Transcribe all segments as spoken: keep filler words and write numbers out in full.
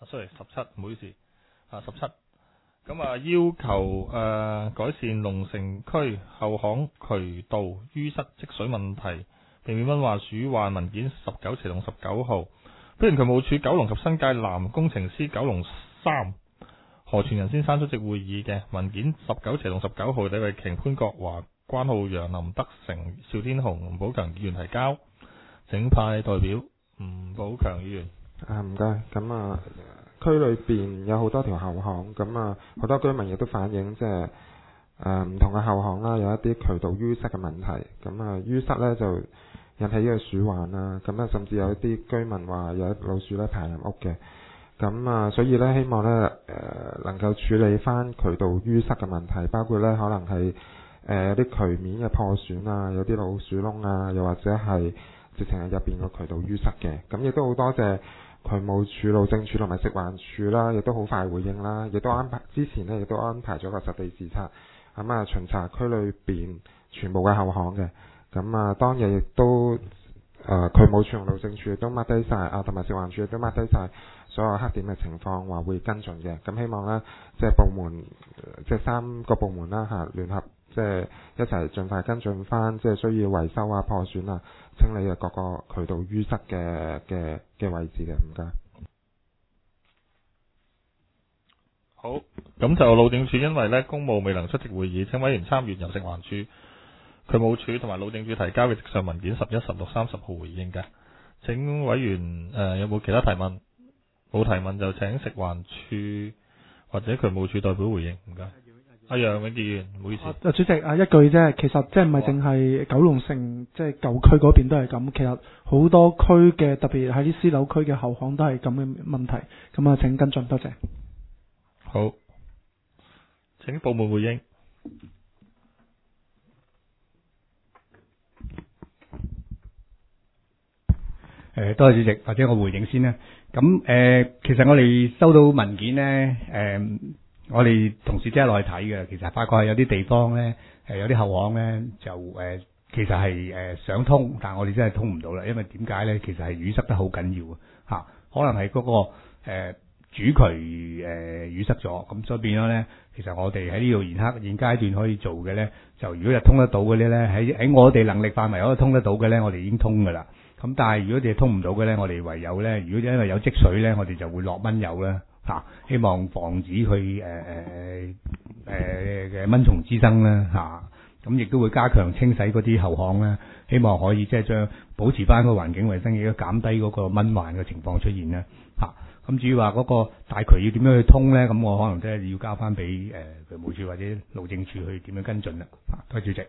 ，sorry， 十七，唔好意思，啊十七。咁啊，要求誒、呃、改善龍城區後巷渠道淤塞積水問題，避免蚊患鼠患文件十九斜同十九號。飛行渠務署九龍及新界南工程師九龍三何傳仁先生出席會議嘅文件十九斜同十九號，李慧瓊、潘國華、關浩陽、林德成、邵天雄、吳寶強議員提交。請派代表吳寶強議員。 啊，唔該。咁啊，區裏邊有好多條後巷，咁啊，好多居民亦都反映即係誒唔同嘅後巷啦，有一啲渠道淤塞嘅問題。咁啊，淤塞呢就引起呢個鼠患啦。咁啊，甚至有一啲居民話有老鼠咧爬入屋嘅。咁啊，所以呢，希望呢誒、呃、能夠處理翻渠道淤塞嘅問題，包括呢可能係誒啲渠面嘅破損啊，有啲老鼠窿啊，又或者係直情係入邊個渠道淤塞嘅。咁亦都好多謝渠務署、路政署同埋食環署啦，亦都好快回應啦，亦都安排之前呢亦都安排咗個實地視察，咁啊巡查區裏邊全部嘅後巷嘅。咁啊當日亦都誒、呃、渠務署同路政署亦都 mark 低晒啊，同埋食環署亦都 mark 低晒所有黑點嘅情況，話會跟進嘅。咁希望呢，即係部門即係三個部門啦嚇、啊、聯合即係一齊盡快跟進翻，即係需要維修啊、破損啊、清理嘅各個渠道淤塞嘅嘅嘅位置嘅。唔該。 好，咁就路政署因為呢公務未能出席會議，請委員參閱由食環署、渠務署同埋路政署提交嘅直上文件十一、十六、三十號回應嘅。請委員誒、呃、有冇其他提問？冇提問就請食環署或者渠務署代表回應。唔該。阿楊永傑議員，唔好意思。 啊，主席啊，一句啫，其實即係唔係淨係九龍城即係舊區嗰邊都係咁，其實好多區嘅特別喺啲私樓區嘅後巷都係咁嘅問題。咁啊，請跟進，多謝。 好，請部門回應。 誒，多謝主席，或者我回應先啦。咁誒、呃，其實我哋收到文件呢，誒、呃，我哋同事即係落去睇嘅，其實發覺係有啲地方呢，誒、呃，有啲後巷呢，就誒、呃，其實係誒、呃、想通，但係我哋真係通唔到啦，因為點解呢？其實係淤塞得好緊要啊，嚇，可能係嗰、那個誒、呃、主渠誒、呃、淤塞咗，咁所以變咗呢，其實我哋喺呢度現刻現階段可以做嘅呢，就如果係通得到嗰啲呢，喺喺我哋能力範圍可以通得到嘅呢，我哋已經通㗎啦。咁但係如果你係通唔到嘅呢，我哋唯有呢，如果因為有積水呢，我哋就會落蚊油啦，嚇、啊，希望防止佢誒誒誒嘅蚊蟲滋生啦，嚇、啊，咁亦都會加強清洗嗰啲後巷啦，希望可以即係將保持翻個環境衞生，亦都減低嗰個蚊患嘅情況出現啦，嚇、啊。咁至於話嗰個大渠要點樣去通呢？咁我可能真係要交翻俾誒渠務署或者路政署去點樣跟進啦。啊，多謝主席。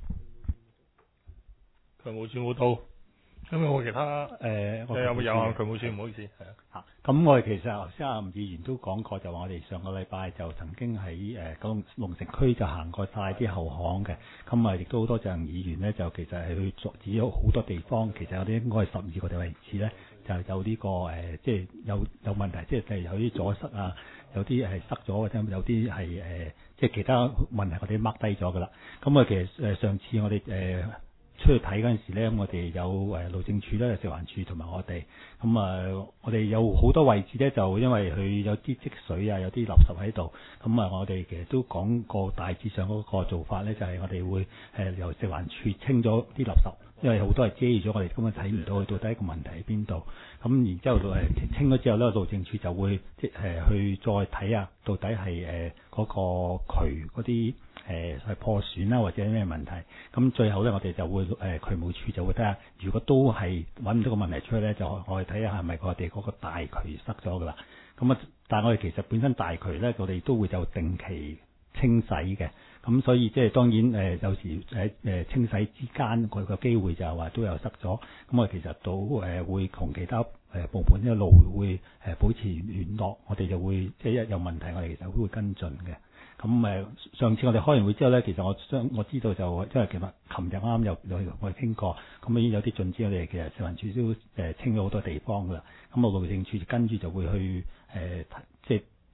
渠務署冇到。咁有冇其他誒？ 呃、我有冇有啊？渠務署唔好意思，係啊。嚇，咁我哋其實頭先阿吳議員都講過，就話我哋上個禮拜就曾經喺誒九龍龍城區就行過晒啲後巷嘅。咁啊，亦都好多謝議員呢，就其實係去作指咗好多地方，其實有啲應該係十二個位置呢，就有呢、這個誒、呃，即係有有問題，即係例如有啲阻塞啊，有啲係塞咗，或者有啲係誒，即係其他問題我哋 mark 低咗噶啦。咁啊，其實誒上次我哋誒。呃出去睇嗰陣時咧，我哋有誒路政署咧、食環署同埋我哋，咁啊，我哋有好多位置咧，就因為佢有啲積水啊，有啲垃圾喺度，咁啊，我哋其實都講過大致上嗰個做法咧，就係我哋會誒由食環署清咗啲垃圾，因為好多係遮住咗我哋根本睇唔到佢到底個問題喺邊度，咁然之後誒清咗之後咧，路政署就會即係去再睇下到底係誒嗰個渠嗰啲。誒係破損啦，或者咩問題？咁最後咧，我哋就會誒渠務署就會睇下，如果都係揾唔到個問題出去咧，就我哋睇下係咪我哋嗰個大渠塞咗噶啦。咁啊，但係我哋其實本身大渠咧，我哋都會就定期清洗嘅。咁所以即係當然誒、呃，有時喺誒清洗之間佢個機會就係話都有塞咗。咁我其實都誒、呃、會同其他誒部門一路會誒保持聯絡，我哋就會即係一有問題，我哋其實都會跟進嘅。咁誒，上次我哋開完會之後咧，其實我相我知道就因為其實琴日啱啱又又我哋傾過，咁已經有啲進展，我哋其實食環署都誒清咗好多地方噶啦。咁我路政署跟住就會去誒、呃、即係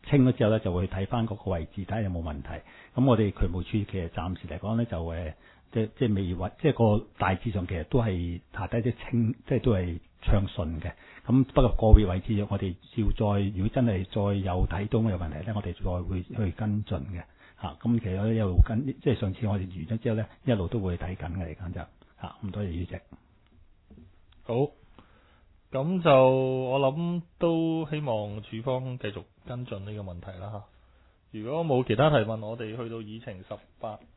清咗之後咧，就會睇翻嗰個位置睇下有冇問題。咁我哋渠務處其實暫時嚟講咧就誒。即即未揾，即係個大致上其實都係下低啲清，即係都係暢順嘅。咁不過個別位置，我哋要再，如果真係再有睇到有問題咧，我哋再會去跟進嘅嚇。咁、啊、其實咧一路跟，即係上次我哋完咗之後咧，一路都會睇緊嘅嚟緊就嚇。咁多謝主席。 好，咁就我諗都希望處方繼續跟進呢個問題啦嚇。如果冇其他提問，我哋去到議程十八。